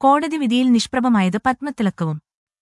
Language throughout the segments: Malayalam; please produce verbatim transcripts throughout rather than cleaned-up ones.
കോടതി വിധിയിൽ നിഷ്പ്രഭമായത് പത്മത്തിളക്കവും.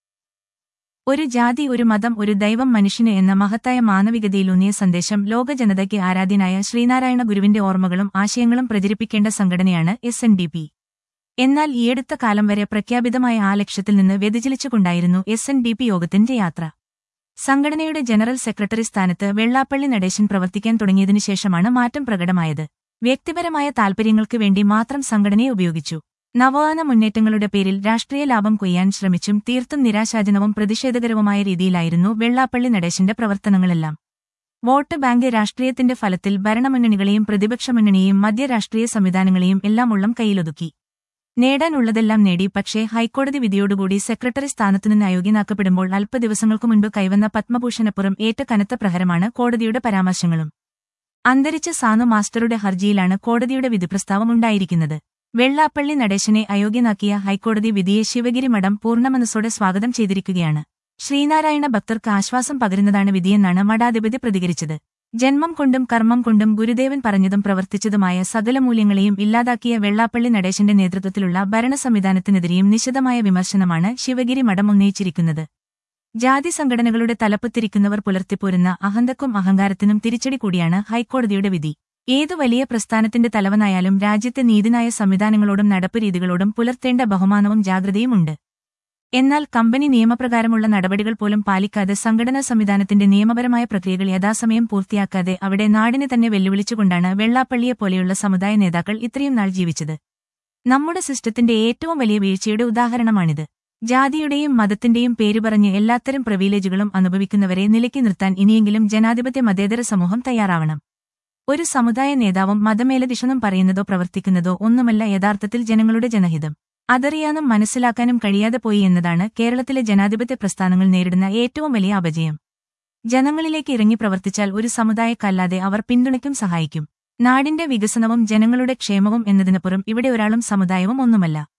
ഒരു ജാതി, ഒരു മതം, ഒരു ദൈവം, മനുഷ്യന് എന്ന മഹത്തായ മാനവികതയിലൂന്നിയ സന്ദേശം ലോക ജനതയ്ക്ക് ആരാധ്യനായ ശ്രീനാരായണ ഗുരുവിന്റെ ഓർമ്മകളും ആശയങ്ങളും പ്രചരിപ്പിക്കേണ്ട സംഘടനയാണ് എസ് എൻ ഡി പി. എന്നാൽ ഈയടുത്ത കാലം വരെ പ്രഖ്യാപിതമായ ആ ലക്ഷ്യത്തിൽ നിന്ന് വ്യതിചലിച്ചുകൊണ്ടായിരുന്നു എസ് എൻ ഡി പി യോഗത്തിന്റെ യാത്ര. സംഘടനയുടെ ജനറൽ സെക്രട്ടറി സ്ഥാനത്ത് വെള്ളാപ്പള്ളി നടേശൻ പ്രവർത്തിക്കാൻ തുടങ്ങിയതിനു ശേഷമാണ് മാറ്റം പ്രകടമായത്. വ്യക്തിപരമായ താൽപര്യങ്ങൾക്ക് വേണ്ടി മാത്രം സംഘടനയെ ഉപയോഗിച്ചു. നവോത്ഥാന മുന്നേറ്റങ്ങളുടെ പേരിൽ രാഷ്ട്രീയ ലാഭം കൊയ്യാൻ ശ്രമിച്ചും തീർത്തും നിരാശാജനവും പ്രതിഷേധകരവുമായ രീതിയിലായിരുന്നു വെള്ളാപ്പള്ളി നടേശന്റെ പ്രവർത്തനങ്ങളെല്ലാം. വോട്ട് ബാങ്ക് രാഷ്ട്രീയത്തിന്റെ ഫലത്തിൽ ഭരണമുന്നണികളെയും പ്രതിപക്ഷമുന്നണിയെയും മധ്യരാഷ്ട്രീയ സംവിധാനങ്ങളെയും എല്ലാം ഉള്ളം കൈയിലൊതുക്കി. നേടാനുള്ളതെല്ലാം നേടി. പക്ഷേ ഹൈക്കോടതി വിധിയോടുകൂടി സെക്രട്ടറി സ്ഥാനത്തുനിന്ന് അയോഗ്യനാക്കപ്പെടുമ്പോൾ അല്പ ദിവസങ്ങൾക്കു മുൻപ് കൈവന്ന പത്മഭൂഷണപ്പുറം ഏറ്റ കനത്ത പ്രഹരമാണ് കോടതിയുടെ പരാമർശങ്ങളും. അന്തരിച്ച സാനു മാസ്റ്ററുടെ ഹർജിയിലാണ് കോടതിയുടെ വിധിപ്രസ്താവം ഉണ്ടായിരിക്കുന്നത്. വെള്ളാപ്പള്ളി നടേശനെ അയോഗ്യനാക്കിയ ഹൈക്കോടതി വിധിയെ ശിവഗിരി മഠം പൂർണ്ണമനസ്സോടെ സ്വാഗതം ചെയ്തിരിക്കുകയാണ്. ശ്രീനാരായണ ഭക്തർക്ക് ആശ്വാസം പകരുന്നതാണ് വിധിയെന്നാണ് മഠാധിപതി പ്രതികരിച്ചത്. ജന്മം കൊണ്ടും കർമ്മം കൊണ്ടും ഗുരുദേവൻ പറഞ്ഞതും പ്രവർത്തിച്ചതുമായ സകല മൂല്യങ്ങളെയും ഇല്ലാതാക്കിയ വെള്ളാപ്പള്ളി നടേശന്റെ നേതൃത്വത്തിലുള്ള ഭരണ സംവിധാനത്തിനെതിരെയും നിശിതമായ വിമർശനമാണ് ശിവഗിരി മഠം ഉന്നയിച്ചിരിക്കുന്നത്. ജാതി സംഘടനകളുടെ തലപ്പത്തിരിക്കുന്നവർ പുലർത്തിപ്പോരുന്ന അഹന്തക്കും അഹങ്കാരത്തിനും തിരിച്ചടി കൂടിയാണ് ഹൈക്കോടതിയുടെ വിധി. ഏതു വലിയ പ്രസ്ഥാനത്തിന്റെ തലവനായാലും രാജ്യത്തെ നീതിന്യായ സംവിധാനങ്ങളോടും നടപ്പ് രീതികളോടും പുലർത്തേണ്ട ബഹുമാനവും ജാഗ്രതയും ഉണ്ട്. എന്നാൽ കമ്പനി നിയമപ്രകാരമുള്ള നടപടികൾ പോലും പാലിക്കാതെ സംഘടനാ സംവിധാനത്തിന്റെ നിയമപരമായ പ്രക്രിയകൾ യഥാസമയം പൂർത്തിയാക്കാതെ അവിടെ നാടിനെ തന്നെ വെല്ലുവിളിച്ചുകൊണ്ടാണ് വെള്ളാപ്പള്ളിയെപ്പോലെയുള്ള സമുദായ നേതാക്കൾ ഇത്രയും നാൾ ജീവിച്ചത്. നമ്മുടെ സിസ്റ്റത്തിന്റെ ഏറ്റവും വലിയ വീഴ്ചയുടെ ഉദാഹരണമാണിത്. ജാതിയുടെയും മതത്തിന്റെയും പേരുപറഞ്ഞ് എല്ലാത്തരം പ്രിവിലേജുകളും അനുഭവിക്കുന്നവരെ നിലയ്ക്ക് നിർത്താൻ ഇനിയെങ്കിലും ജനാധിപത്യ മതേതര സമൂഹം തയ്യാറാവണം. ഒരു സമുദായ നേതാവും മതമേലധിഷണം പറയുന്നതോ പ്രവർത്തിക്കുന്നതോ ഒന്നുമല്ല യഥാർത്ഥത്തിൽ ജനങ്ങളുടെ ജനഹിതം. അതറിയാനും മനസ്സിലാക്കാനും കഴിയാതെ പോയി എന്നതാണ് കേരളത്തിലെ ജനാധിപത്യ പ്രസ്ഥാനങ്ങൾ നേരിടുന്ന ഏറ്റവും വലിയ അപജയം. ജനങ്ങളിലേക്ക് ഇറങ്ങി പ്രവർത്തിച്ചാൽ ഒരു സമുദായക്കല്ലാതെ അവർ പിന്തുണയ്ക്കും, സഹായിക്കും. നാടിന്റെ വികസനവും ജനങ്ങളുടെ ക്ഷേമവും എന്നതിനപ്പുറം ഇവിടെ ഒരാളും സമുദായവും ഒന്നുമല്ല.